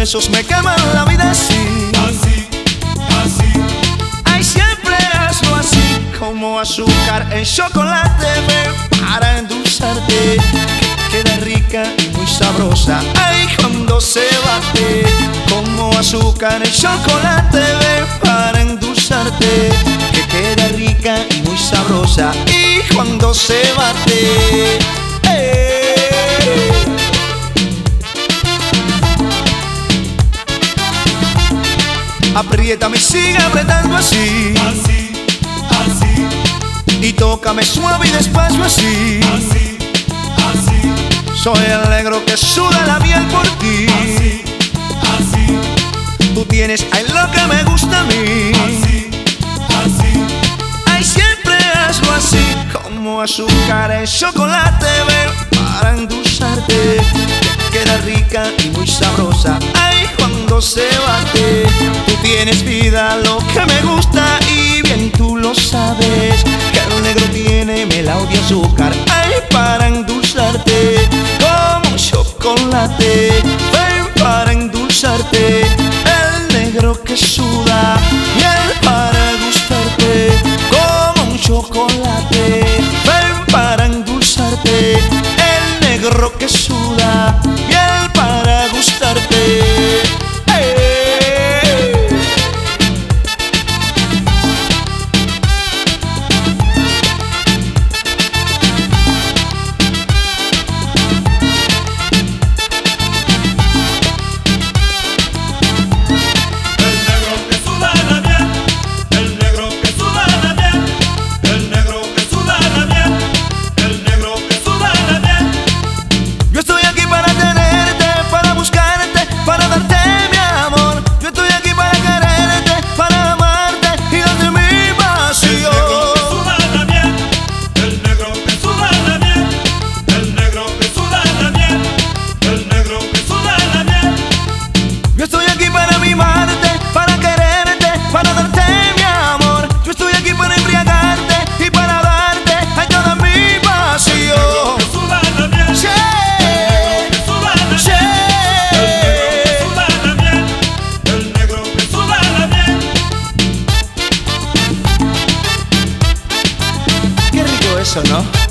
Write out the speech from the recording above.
besos me queman la vida así. Así, así. Ay, siempre hazlo así, como azúcar en chocolate, ven, para endulzarte, que queda rica y muy sabrosa. Ay, cuando se bate, como azúcar en chocolate, ven, para endulzarte, que queda rica y muy sabrosa. Y cuando se bate, apriétame y sigue apretando así. Así, así. Y tócame suave y despacio así. Así, así. Soy el negro que suda la miel por ti. Así, así. Tú tienes ay lo que me gusta a mí. Así, así. Ay, siempre hazlo así, como azúcar en chocolate, ven, para endulzarte, que queda rica y muy sabrosa. Ay, cuando se bate, tú tienes vida, lo que me gusta y bien tú lo sabes, que el negro tiene melao de azúcar. Ay, para endulzarte, como chocolate, ven, para endulzarte, el negro que suda miel para gustarte, como un chocolate, ven, para endulzarte, el negro que suda miel para gustarte. Eso, ¿no?